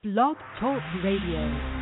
Blog Talk Radio.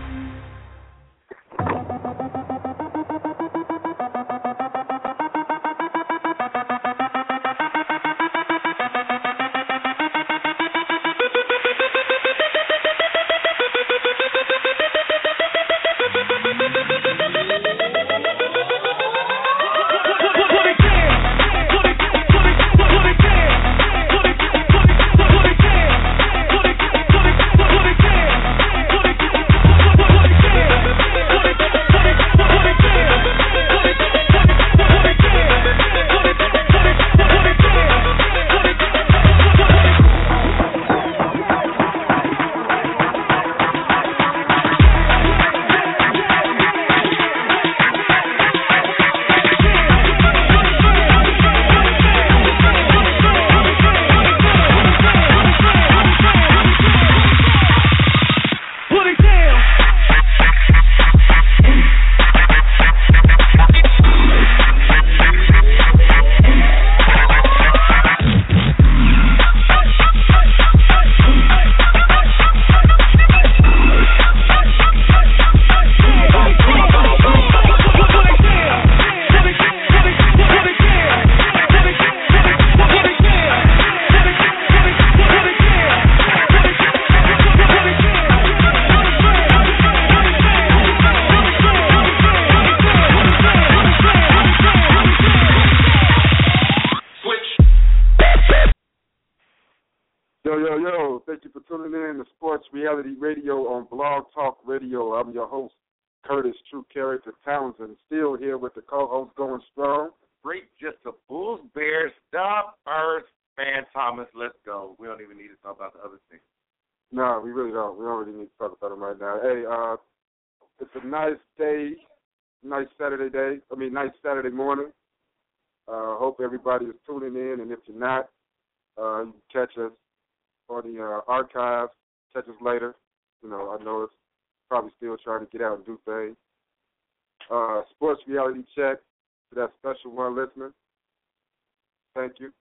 Thank you for tuning in to Sports Reality Radio on Blog Talk Radio. I'm your host, Curtis True Character Townsend, still here with the co-host going strong. Great, just the Bulls, Bears, stop, Earth, Fan Thomas, let's go. We don't even need to talk about the other things. No, we really don't. We don't really need to talk about them right now. Hey, it's a nice day, nice Saturday morning. Hope everybody is tuning in, and if you're not, you can catch us on the archives, catch us later. You know, I know it's probably still trying to get out and do things. Sports Reality Check to that special one listener. Thank you.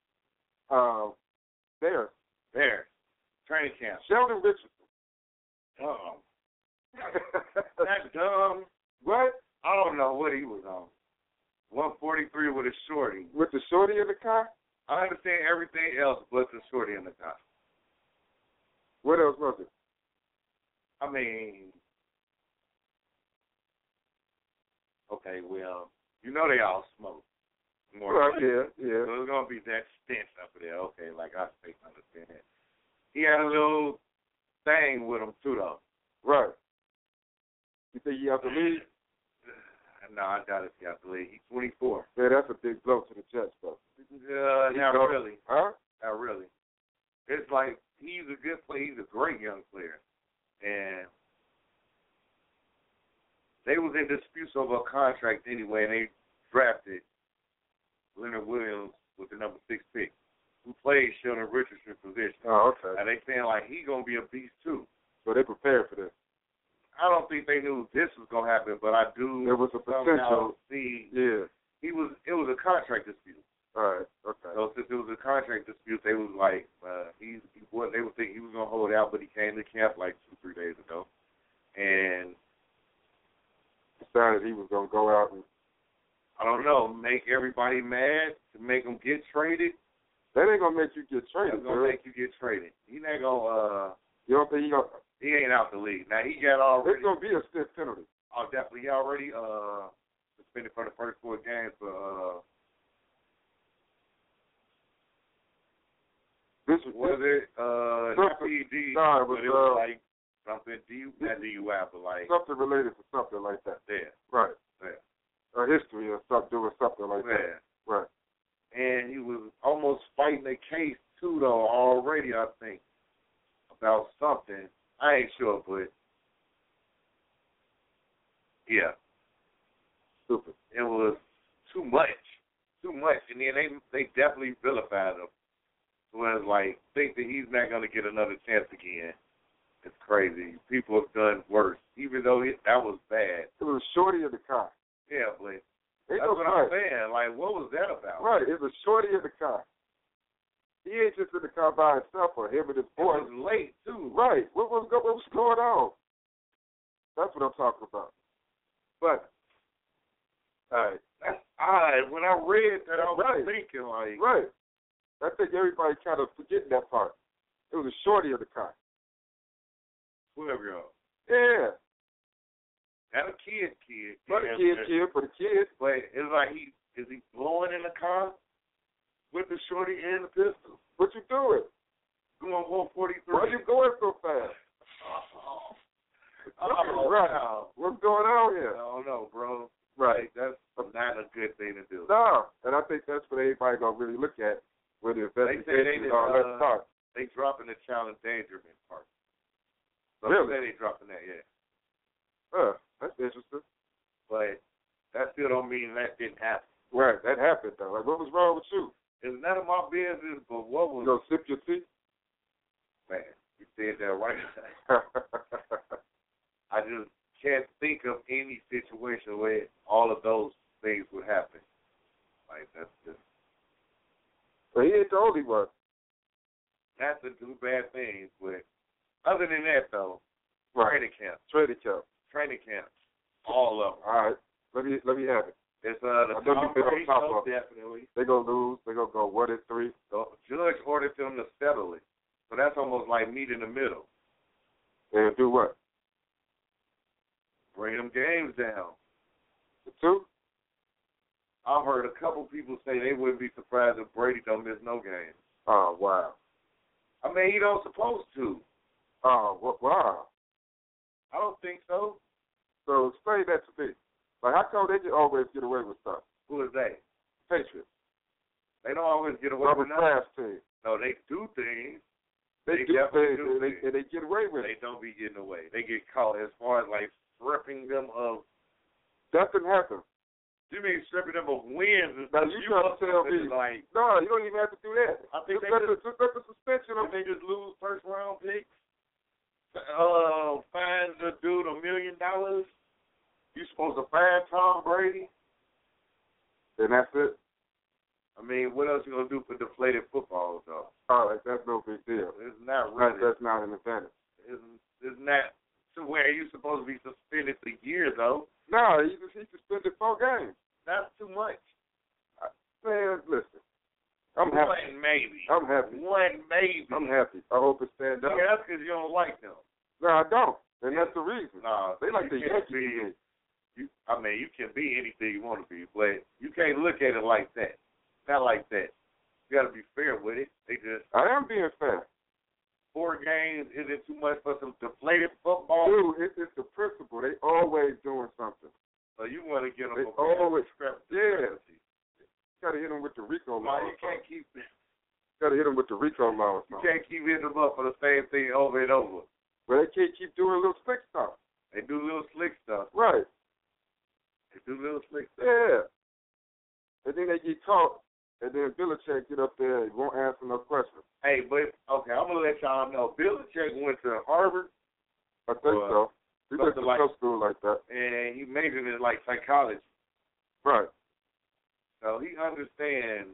Bears. Training camp. Sheldon Richardson. Uh-oh. That's dumb. What? I don't know what he was on. 143 with a shorty. With the shorty in the car? I understand everything else but the shorty in the car. What else was it? I mean, okay, well, you know they all smoke. Well, yeah. So it's going to be that stench up there. Okay, like I understand that. He had a little thing with him, too, though. Right. You think he out the league? No, I doubt if he out the league. He's 24. Yeah, that's a big blow to the Jets, though. Not really. Huh? Not really. It's like he's a good player. He's a great young player. And they was in disputes over a contract anyway, and they drafted Leonard Williams with the number 6 pick, who played Sheldon Richardson's position. Oh, okay. And they saying, like, he going to be a beast, too. So they prepared for this. I don't think they knew this was going to happen, but I do. There was a potential. See, yeah. It was a contract dispute. All right, okay. So since it was a contract dispute, they was like, they would think he was going to hold out, but he came to camp like 2-3 days ago. And decided he was going to go out and, I don't know, make everybody mad to make them get traded. That ain't going to make you get traded, That's going to make you get traded. He not going to, you don't think he going to? He ain't out the league. Now, he got already. It's going to be a stiff penalty. Oh, definitely. He already suspended for the first 4 games for, was it not PED? No, it was like something not DUI, but like something related to something like that. Yeah. Right. Yeah. A history or something doing something like that. Right. And he was almost fighting a case too, though, already. I think about something. I ain't sure, but yeah. Stupid. It was too much, and then they definitely vilified him. Was like think that he's not going to get another chance again. It's crazy. People have done worse, even though that was bad. It was shorty in the car. Yeah, but that's what I'm saying. Like, what was that about? Right, it was shorty in the car. He ain't just in the car by himself or him and his boy. It was late, too. Right. What was going on? That's what I'm talking about. But, all right. That's odd. When I read that, I was Right. thinking, like... Right. I think everybody kind of forgetting that part. It was a shorty of the car. 12-year-old. Yeah. Not a kid. But a kid, for the kid. But it's like, is he blowing in the car with the shorty and the pistol? What you doing? Going 143. Why you going so fast? Right. What's going on here? I don't know, bro. Right. That's not a good thing to do. No. And I think that's what everybody going to really look at when the investigation and all that starts. They dropping the child endangerment part. So Really? they dropping that, yeah. That's interesting. But that still don't mean that didn't happen. Right. That happened, though. Like, what was wrong with you? It's none of my business, but what was... You gonna sip your tea? Man, you said that right. I just can't think of any situation where all of those things would happen. Like, that's just... But he ain't the only one. Not to do bad things, but other than that, though, Right. training camps, all of them. All right. Let me have it. It's the Tom Brady show, definitely. They're going to lose. They're going to go 1-3. The judge ordered them to settle it. So that's almost like meet in the middle. And do what? Bring them games down. The 2? I've heard a couple people say they wouldn't be surprised if Brady don't miss no games. Oh, wow. I mean, he don't supposed to. Oh, wow. I don't think so. So explain that to me. Like, how come they can always get away with stuff? Who is they? Patriots. They don't always get away Robert with nothing. Kraft team. No, they do things. They do things, and they get away with They it. don't be getting away. They get caught as far as, like, stripping them of... Nothing happened. You mean stripping them of wins? Now, you trying to tell me... Like, no, you don't even have to do that. I think just let the suspension of... they just lose first-round picks. Fine the dude $1 million. You supposed to fire Tom Brady? And that's it? I mean, what else you going to do for deflated football, though? All right, that's no big deal. It's not really. That's not an advantage. It's not to where you're supposed to be suspended for years, though. No, he suspended 4 games. That's too much. Man, listen. I'm happy. One maybe. I'm happy. One maybe. I'm happy. I hope it stands up. Yeah, that's because you don't like them. No, I don't. And that's the reason. No, they like the Yankees. I mean, you can be anything you want to be, but you can't look at it like that. Not like that. You got to be fair with it. I am being fair. 4 games isn't too much for some deflated football. Dude, it's the principle. They always doing something. So you want to get them always scrap. Yeah. Got to hit them with the RICO law. You can't keep. Got to hit them with the RICO law. You can't keep hitting them up for the same thing over and over. But they can't keep doing little slick stuff. They do little slick stuff. Right. They do little slick stuff. Yeah. And then they get caught, and then Belichick get up there and won't answer no questions. Hey, but, okay, I'm going to let y'all know. Belichick went to Harvard. I think so. He went to school like that. And he majored in, like, psychology. Right. So he understands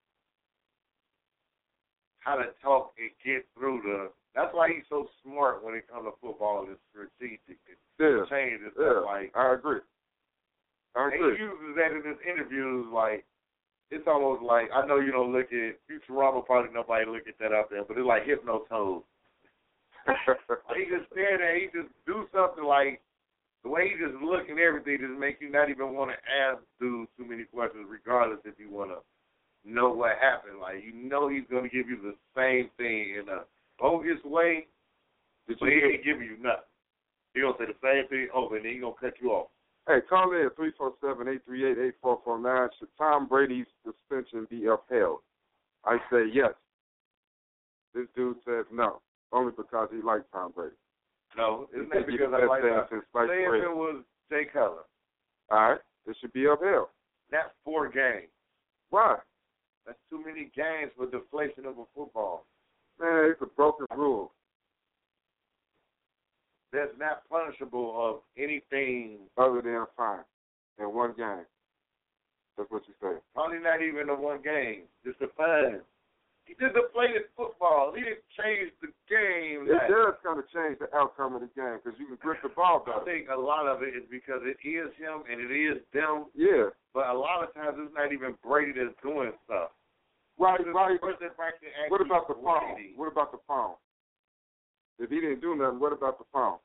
how to talk and get through the... That's why he's so smart when it comes to football and strategic and change and stuff. Like, I agree. And he uses that in his interviews, like, it's almost like, I know you don't look at, Futurama, probably nobody look at that out there, but it's like Hypnotoad. He just stand there, he just do something like, the way he just look and everything just make you not even want to ask dude too many questions, regardless if you want to know what happened. Like, you know he's going to give you the same thing in a bogus way, but he ain't giving you nothing. He going to say the same thing over, and then he going to cut you off. Hey, call in 347-838-8449. Should Tom Brady's suspension be upheld? I say yes. This dude says no, only because he likes Tom Brady. No, it's not because I like him. Say if it was Jay Cutler. All right, it should be upheld. That's 4 games. Why? That's too many games for deflation of a football. Man, it's a broken rule. That's not punishable of anything other than a fine in 1 game. That's what you say. Probably not even a 1 game, just a fine. He just deflated football. He didn't change the game. It does kind of change the outcome of the game because you can grip the ball better. I think a lot of it is because it is him and it is them. Yeah. But a lot of times it's not even Brady that's doing stuff. Right. What about the phone? What about the phone? If he didn't do nothing, what about the phone?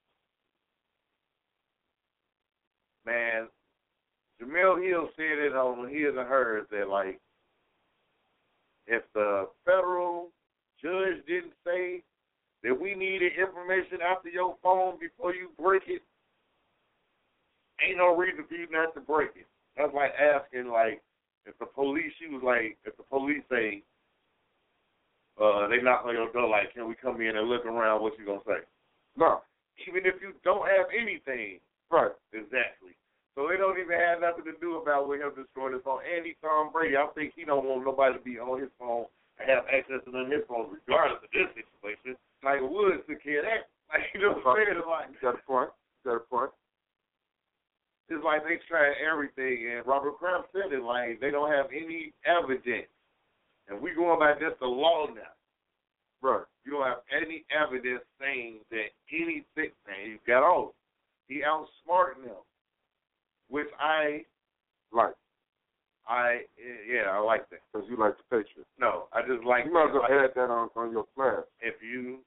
Man, Jamel Hill said it on His and Hers that, like, if the federal judge didn't say that we needed information after your phone before you break it, ain't no reason for you not to break it. That's like asking, like, if the police say, they knock on your door, like, can we come in and look around, what you going to say? No. Even if you don't have anything. Right. Exactly. So it don't even have nothing to do about with him destroying his phone. And he's Tom Brady. I think he don't want nobody to be on his phone and have access to his phone regardless of this situation. Like Woods took care of that. Like, you know what I'm saying? Like, you got a point. It's like they try everything, and Robert Kraft said it, like, they don't have any evidence. And we going by just the law now. Right. You don't have any evidence saying that anything he got on. He outsmarted them, which I like. I like that. Because you like the Patriots. No, I just like. You might as well add that on your class. If you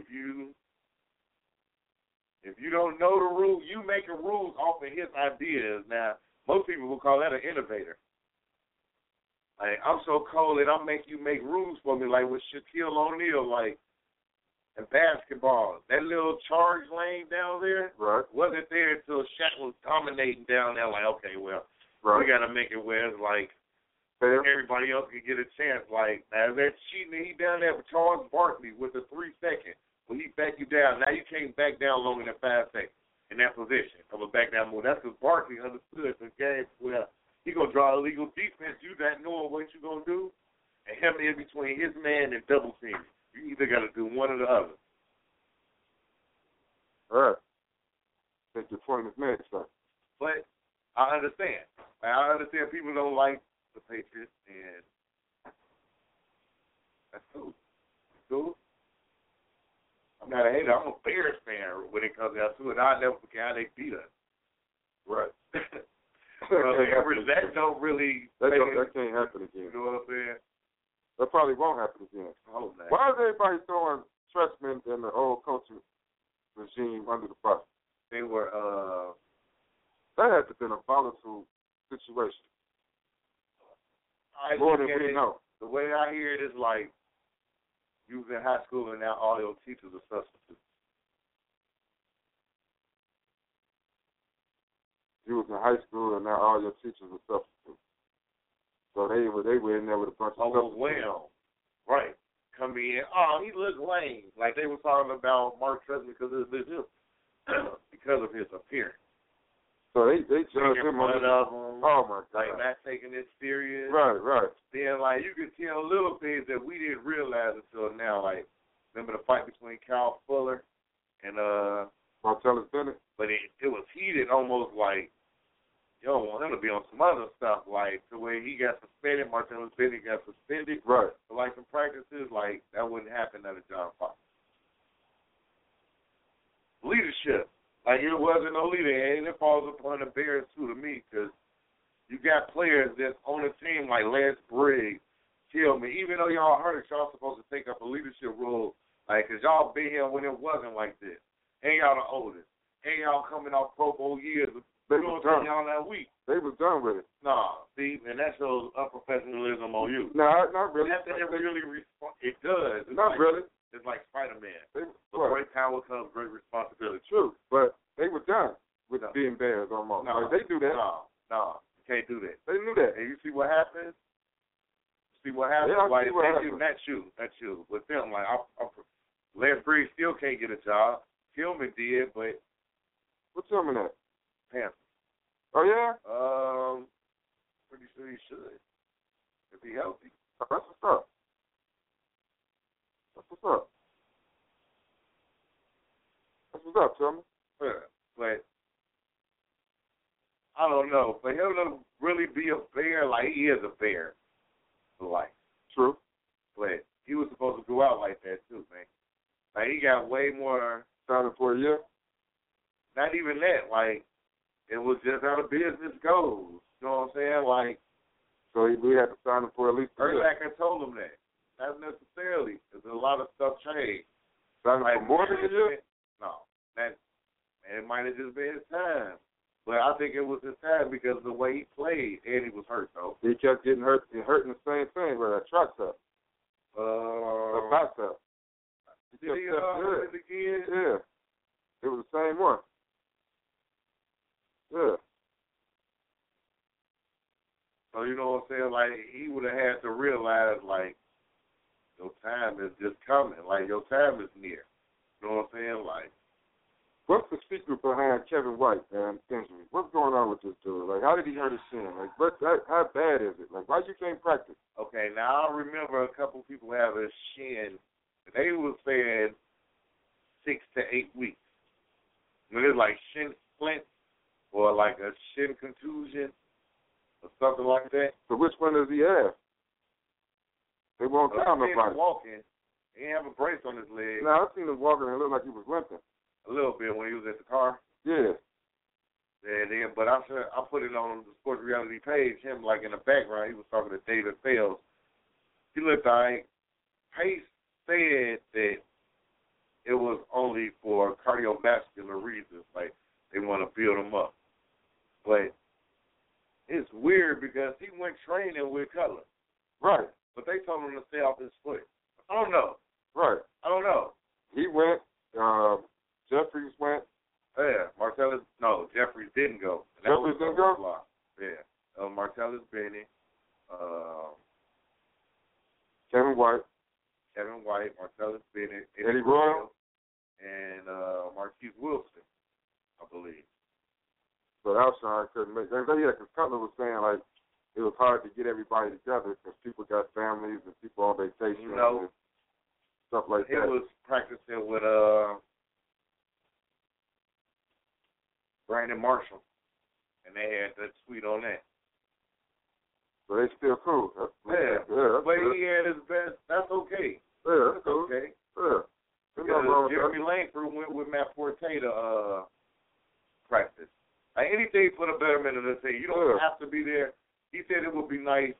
don't know the rules, you making rules off of his ideas. Now, most people will call that an innovator. Like, I'm so cold that I'll make you make rules for me, like with Shaquille O'Neal, like in basketball. That little charge lane down there wasn't there until Shaq was dominating down there. Like, okay, well, we got to make it where it's like everybody else can get a chance. Like, now that cheating, he down there with Charles Barkley with the 3 seconds. When he back you down, now you can't back down longer than 5 seconds in that position of a back down move. That's because Barkley understood the game where he going to draw illegal defense. You not knowing what you going to do, and him in between his man and double team. You either got to do one or the other. All right. I think your point is made, sir. But I understand. I understand people don't like the Patriots, and that's cool. Cool. I'm not a hater. I'm a Bears fan when it comes down to it. I'll never forget how they beat us. Right. That don't really... That can't happen again. You know what I'm saying? That probably won't happen again. Oh, man. Why is everybody throwing Trestman and the old coaching regime under the bus? They were... That had to have been a volatile situation. More than we know. The way I hear it is like, you was in high school and now all your teachers are substitutes. You was in high school and now all your teachers are substitutes. So they were in there with a bunch of overwhelmed. Right. Come in, he looked lame. Like they were talking about Mark Trestman because of his appearance. So they judged him on oh my God. Like not taking it serious. Right. Then like you could tell little things that we didn't realize until now. Like remember the fight between Kyle Fuller and Martellus Bennett? But it was heated, almost like you don't want him to be on some other stuff, like the way he got suspended, Martellus Bennett got suspended. Right. For like some practices, like that wouldn't happen at a John Fox. Leadership. Like, it wasn't no leader, and it falls upon the Bears, too, to me, because you got players that's on the team like Lance Briggs, Tillman. Even though y'all hurt, y'all supposed to take up a leadership role, like, because y'all been here when it wasn't like this. And y'all the oldest. And y'all coming off Pro Bowl years. They was done. Y'all that week. They was done with it. Nah, see, and that shows unprofessionalism on you. Nah, not really. It does. Not really. It's like Spider-Man. With great power comes great responsibility. True, but they were done with being Bears almost. No, like, they do that. No, you can't do that. They knew that. And you see what happens? Yeah, like, see what happens. Not you. With them, like, Lance Briggs still can't get a job. Tillman did, but... What's Tillman at? Panthers. Oh, yeah? Pretty sure he should. If he healthy. That's what's up. That's what's up, Tillman. Yeah, but I don't know. For him to really be a Bear, like he is a Bear for life. True. But he was supposed to go out like that too, man. Like he got way more. Signing for a year? Not even that. Like it was just how the business goes. You know what I'm saying? Like so we had to sign him for at least a year. Urlacher told him that. Not necessarily, because a lot of stuff changed. Sign him Like, for more than a year? No, it might have just been his time. But I think it was his time because of the way he played, and he was hurt though. He kept getting hurt and hurting the same thing with that tricep. A bicep. Did he it again? Yeah. It was the same one. Yeah. So you know what I'm saying? Like he would have had to realize like your time is just coming. Like your time is near. You know what I'm saying? Like what's the secret behind Kevin White, man, injury? What's going on with this dude? Like how did he hurt his shin? Like how bad is it? Like why you can't practice? Okay, now I remember a couple people having shin. They were saying 6 to 8 weeks. When it's like shin splint or like a shin contusion or something like that. So which one does he have? They won't tell nobody. Walking. He didn't have a brace on his leg. No, I seen him walking and it looked like he was limping. A little bit when he was at the car. Yeah. And then, but I put it on the Sports Reality page. Him like in the background, he was talking to David Fales. He looked all right. Pace said that it was only for cardiovascular reasons, like they want to build him up. But it's weird because he went training with Cutler. Right. But they told him to stay off his foot. I don't know. Right. I don't know. He went. Jeffries went. Yeah. Jeffries didn't go. Jeffries didn't go? Yeah. Martellus Benny. Kevin White. Martellus Bennett, Eddie Royal, and Marquise Wilson, I believe. But Alshon couldn't make that. Yeah, because Cutler was saying like it was hard to get everybody together because people got families and people on vacation and stuff like that. He was practicing with Brandon Marshall, and they had that tweet on that. So they still cool. Yeah, but he had his best. That's okay. Yeah, that's cool. Okay. Yeah. Because Jeremy Langford went with Matt Forte to practice. Like anything for the betterment of the team. You don't have to be there. He said it would be nice.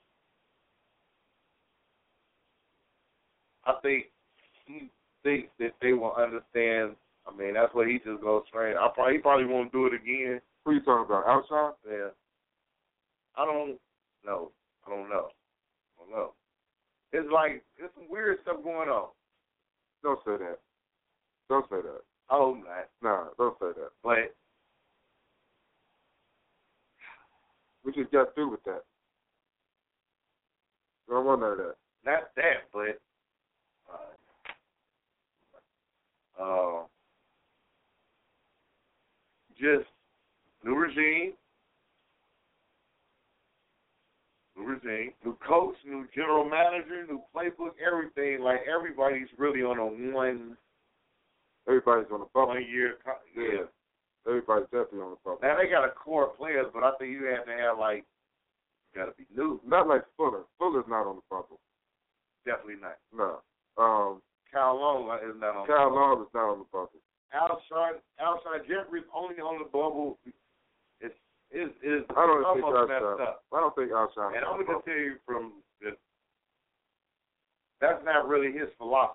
I think he thinks that they will understand. I mean, that's what he just goes straight. He probably won't do it again. Who you talking about? Alshon? Yeah. I don't know. It's like, there's some weird stuff going on. Don't say that. I hope not. Nah, don't say that. But we just got through with that. Don't want none of that. Not that, but just new regime, new coach, new general manager, new playbook, everything. Like everybody's really on a one. Everybody's on the bubble. 1 year. Yeah. Everybody's definitely on the bubble. Now they got a core of players, but I think you have to have like, got to be new. Not like Fuller. Fuller's not on the bubble. Definitely not. No. Kyle Long is not on. Kyle Long is not on the bubble. Alshon Jeffries only on the bubble. Is I don't think almost messed up. I don't think Alshon. And I'm going to tell you from this, that's not really his philosophy.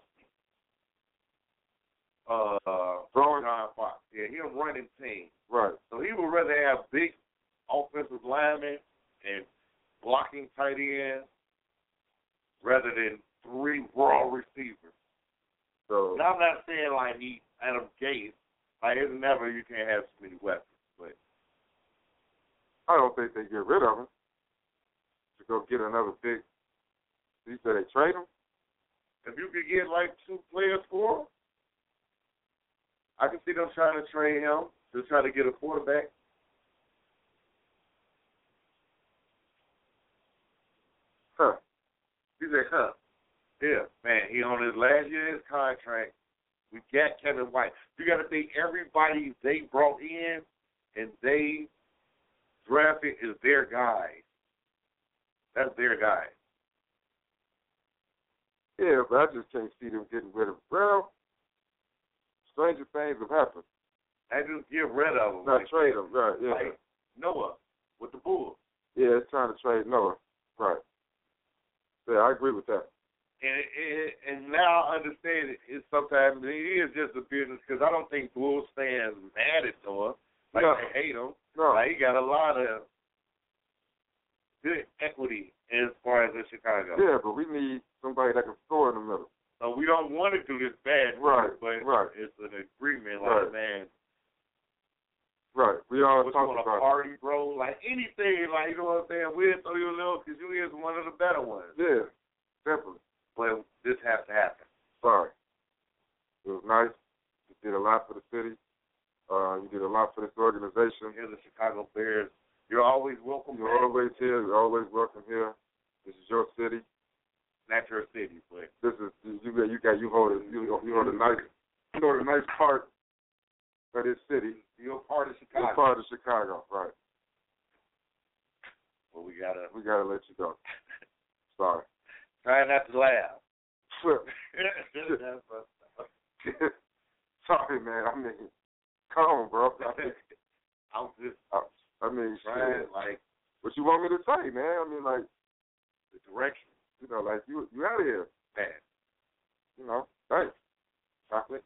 John Fox. Yeah, he'll run his team. Right. So he would rather have big offensive linemen and blocking tight ends rather than 3 raw receivers. So now, I'm not saying like he Adam Gase. Like it's never you can't have so many weapons, but I don't think they get rid of him to go get another big. You said they trade him? If you could get like 2 players for him, I can see them trying to trade him to try to get a quarterback. Huh. He said, huh. Yeah, man, he on his last year of his contract. We got Kevin White. You got to think everybody they brought in and they drafted is their guy. That's their guy. Yeah, but I just can't see them getting rid of him. Well, stranger things have happened. I just get rid of him. Not trade him, right, yeah. Like Noah with the Bulls. Yeah, it's trying to trade Noah. Right. Yeah, I agree with that. And now I understand it's sometimes it is just a business because I don't think Bulls fans mad at Noah. Like they hate him. No. Like he got a lot of good equity as far as in Chicago. Yeah, but we need somebody that can score in the middle. So we don't want to do this bad, right? But right. It's an agreement, right. like man. Right. We all talk about a party, bro. Like anything, like you know what I'm saying. We'll throw you a little because you is one of the better ones. Yeah, definitely. But this has to happen. Sorry. It was nice. You did a lot for the city. You did a lot for this organization. Here, the Chicago Bears. You're always welcome. You're always here. You're always welcome here. This is your city. Not your city, but this is you hold a nice part of this city. You're part of Chicago. You're part of Chicago, right? Well, we gotta let you go. Sorry. Try not to laugh. Sorry, man. I mean, come on, bro. I'm just. I mean, right, shit. Like, what you want me to say, man? I mean, like, the direction. You know, like you out of here, man. You know, thanks. Chocolate.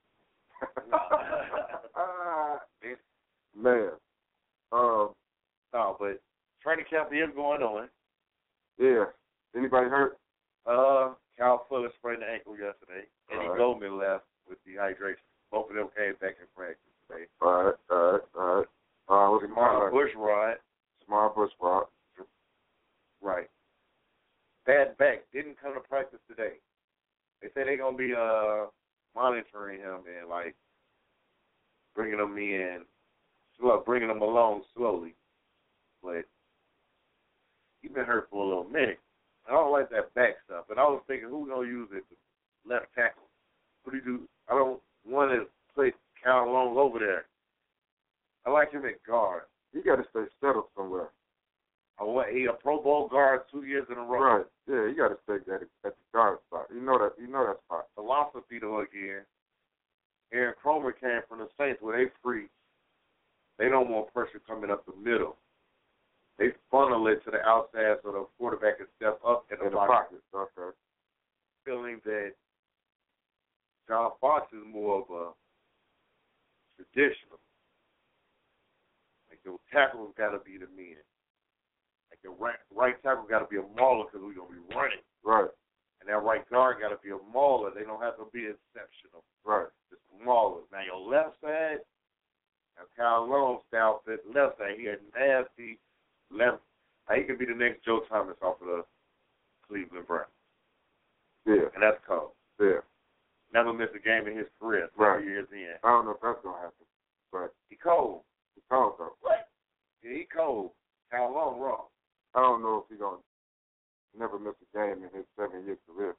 Man. No, but training camp is going on. Yeah. Anybody hurt? Cal Fuller sprained the ankle yesterday. Eddie Goldman left with dehydration. Both of them came back in practice today. All right. What's Small Bushrod. Small Bushrod. Right. Bad back. Didn't come to practice today. They say they're going to be monitoring him and, like, bringing him in, bringing him along slowly. But he's been hurt for a little minute. I don't like that back stuff. And I was thinking, who's going to use it? The left tackle. What do you do? I don't want to play Cal Long over there. I like him at guard. He got to stay settled somewhere. He a Pro Bowl guard 2 years in a row. Right. Yeah, he got to stay at the guard spot. You know that spot. Philosophy though again. Aaron Cromer came from the Saints where they free. They don't want pressure coming up the middle. They funnel it to the outside so the quarterback can step up in the pocket. Okay. Feeling that John Fox is more of a traditional. Like your tackle's got to be the men. Like your right tackle got to be a mauler because we're going to be running. Right. And that right guard got to be a mauler. They don't have to be exceptional. Right. Just maulers. Now your left side, now Kyle Long style fit left side. He a nasty left. Now he could be the next Joe Thomas off of the Cleveland Browns. Yeah. And that's cold. Yeah. Never missed a game in his career. 3 years in. I don't know if that's gonna happen, but he cold. He cold though. What? Yeah, he cold. Kyle Long wrong. I don't know if he's gonna never miss a game in his 7-year career.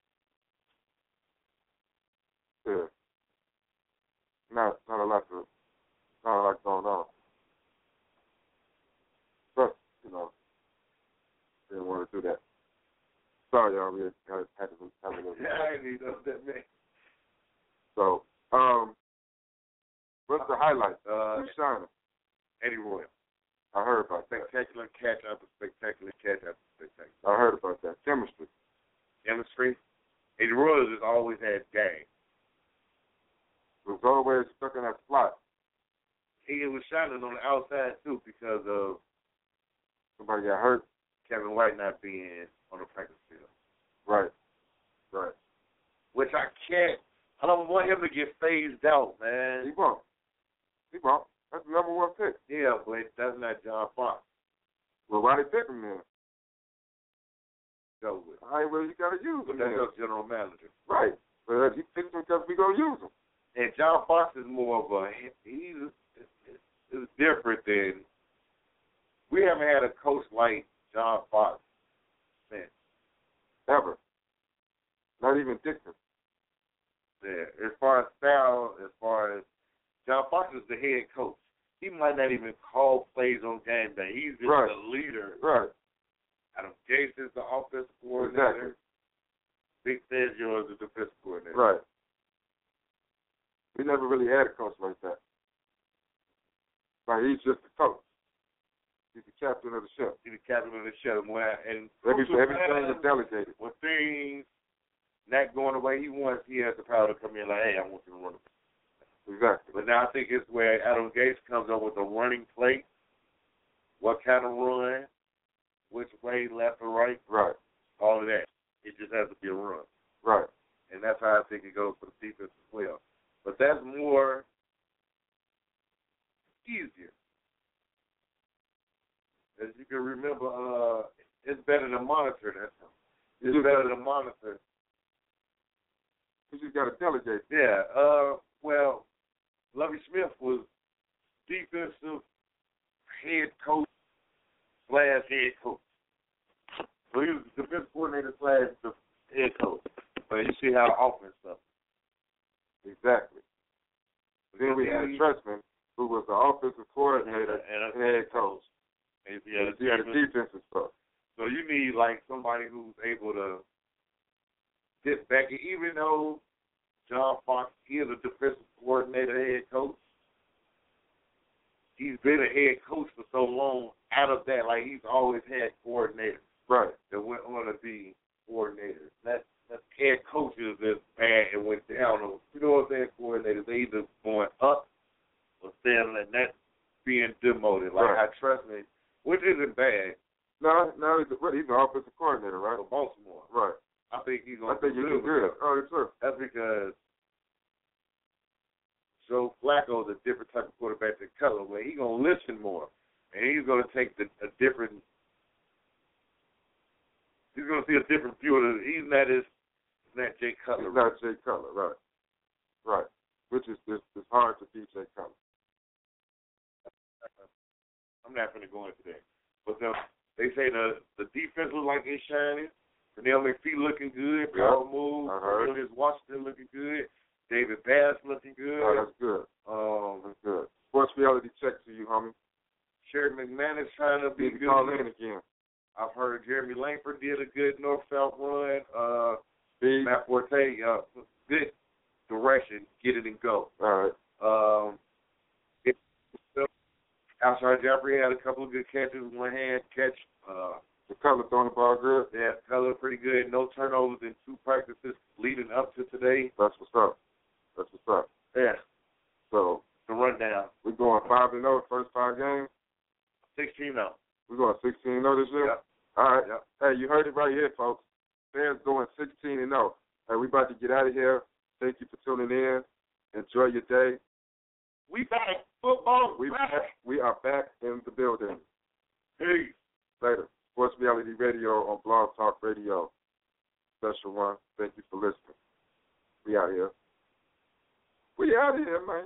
Yeah. Not a lot going on. But, you know, didn't want to do that. Sorry, y'all. We had to have a little bit. I didn't even know that, man. So, what's the highlight? Who's shining? Eddie Royal. I heard about that. Spectacular catch after spectacular catch after spectacular. I heard about that. Chemistry. Eddie Royal has always had game. Was always stuck in that slot. He was shining on the outside, too, because of somebody got hurt. Kevin White not being on the practice field. Right. Which I don't want him to get phased out, man. He won't. That's the number one pick. Yeah, but that's not John Fox. Well, why they pick him then? Go with. All right, well, you got to use him. But that's your general manager. Right. But he picked him because we going to use him. And John Fox is more of a, it's different than, we haven't had a coach like John Fox since. Ever. Not even Dixon. Yeah, as far as style, as far as, John Fox is the head coach. He might not even call plays on game day. He's just the leader. Right. Adam Gase is the offensive coordinator. Exactly. Vic Fangio is the defensive coordinator. Right. We never really had a coach like that. Like, he's just the coach. He's the captain of the ship. He's the captain of the ship. And everything is delegated. When things not going the way he wants, he has the power to come in like, hey, I want you to run the play. Exactly. But now I think it's where Adam Gates comes up with a running play. What kind of run, which way, left or right. Right. All of that. It just has to be a run. Right. And that's how I think it goes for the defense as well. But that's more easier. As you can remember, it's better to monitor that. It's better to monitor. You just got to delegate. Yeah. Well, Lovie Smith was defensive head coach / head coach. So he was the defensive coordinator / the head coach. But you see how the offense stuff. Exactly. Then we had Trestman, who was the offensive coordinator and head coach. And he had the defensive stuff. So you need like somebody who's able to sit back. And even though John Fox is a defensive coordinator, head coach, he's been a head coach for so long. Out of that, like he's always had coordinators, right? That went on to be coordinators. That's head coaches that's bad and went down. You know what I'm saying? Coordinators, they either going up or staying, and that's being demoted. Like I trust me, which isn't bad. No, he's an offensive coordinator, right? For Baltimore, right? I think he's going. I think he's good. Oh, it's true. That's because Joe Flacco is a different type of quarterback than Cutler, where he's going to listen more, and he's going to take a different. He's going to see a different view of it. He's not Jay Cutler. He's not Jay Cutler, right? Right. Which is it's hard to beat Jay Cutler. I'm not going to go into that, but they say the defense looks like it's shining. Pernell McPhee looking good. Paul Moore, Cornelius Washington looking good. David Bass looking good. Oh, that's good. That's good. Sports reality check to you, homie. Sherry McManus trying to be good. Call in again. I've heard Jeremy Langford did a good North-South run. Matt Forte, good direction, get it and go. All right. Alshon Jeffrey had a couple of good catches, one hand catch. The Cutler throwing the ball good. Yeah, Cutler pretty good. No turnovers in 2 practices leading up to today. That's what's up. Yeah. So the rundown. We're going 5-0 first 5 games. 16-0. We're going 16-0 this year. Yep. All right. Yep. Hey, you heard it right here, folks. Fans going 16-0. Hey, we about to get out of here. Thank you for tuning in. Enjoy your day. We back. Football. We are back in the building. Peace. Later. Sports Reality Radio on Blog Talk Radio. Special one. Thank you for listening. We out here. We out here, man.